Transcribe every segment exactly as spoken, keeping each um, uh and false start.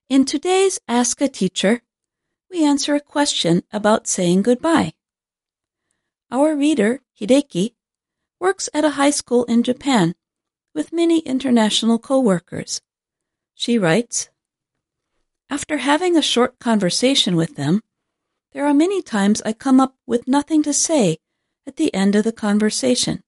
In today's Ask a Teacher, we answer a question about saying goodbye. Our reader, Hideki, works at a high school in Japan with many international co-workers. She writes, "After having a short conversation with them, there are many times I come up with nothing to say at the end of the conversation."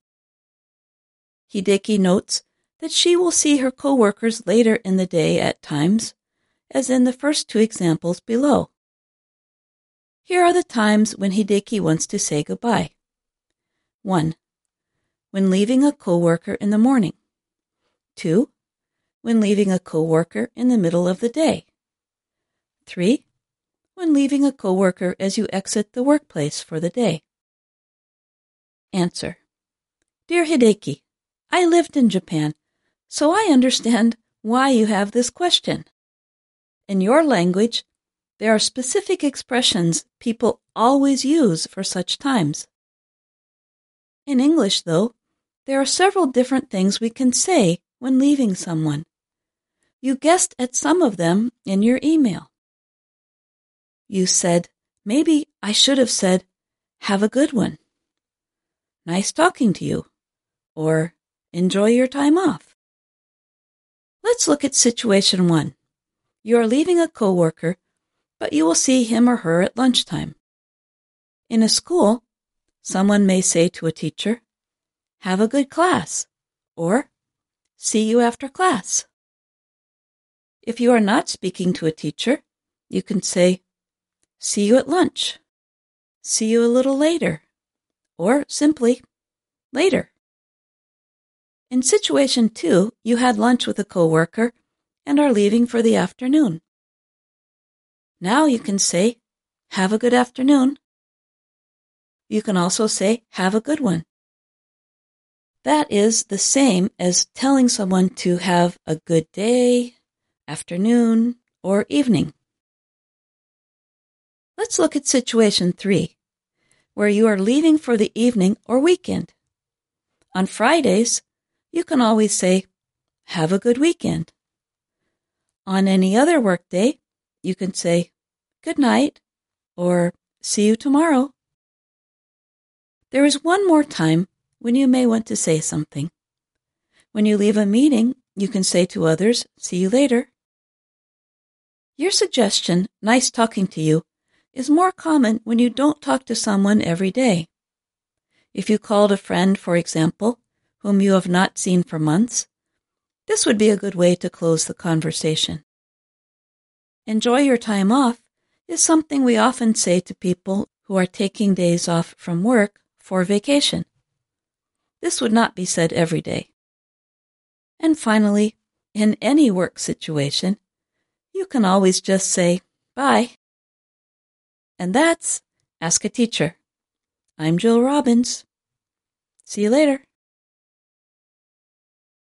Hideki notes that she will see her co-workers later in the day at times, as in the first two examples below. Here are the times when Hideki wants to say goodbye. one. When leaving a co-worker in the morning. two. When leaving a co-worker in the middle of the day. three. When leaving a co-worker as you exit the workplace for the day. Answer. Dear Hideki, I lived in Japan, so I understand why you have this question. In your language, there are specific expressions people always use for such times. In English, though, there are several different things we can say when leaving someone. You guessed at some of them in your email. You said, maybe I should have said, have a good one. Nice talking to you. Or, enjoy your time off. Let's look at situation one. You are leaving a coworker, but you will see him or her at lunchtime. In a school, someone may say to a teacher, have a good class, or see you after class. If you are not speaking to a teacher, you can say, see you at lunch, see you a little later, or simply, later. In situation two, you had lunch with a coworker and are leaving for the afternoon. Now you can say, have a good afternoon. You can also say, have a good one. That is the same as telling someone to have a good day, afternoon, or evening. Let's look at situation three, where you are leaving for the evening or weekend. On Fridays, you can always say, have a good weekend. On any other workday, you can say, good night, or see you tomorrow. There is one more time when you may want to say something. When you leave a meeting, you can say to others, see you later. Your suggestion, nice talking to you, is more common when you don't talk to someone every day. If you called a friend, for example, whom you have not seen for months, this would be a good way to close the conversation. Enjoy your time off is something we often say to people who are taking days off from work for vacation. This would not be said every day. And finally, in any work situation, you can always just say, bye. And that's Ask a Teacher. I'm Jill Robbins. See you later.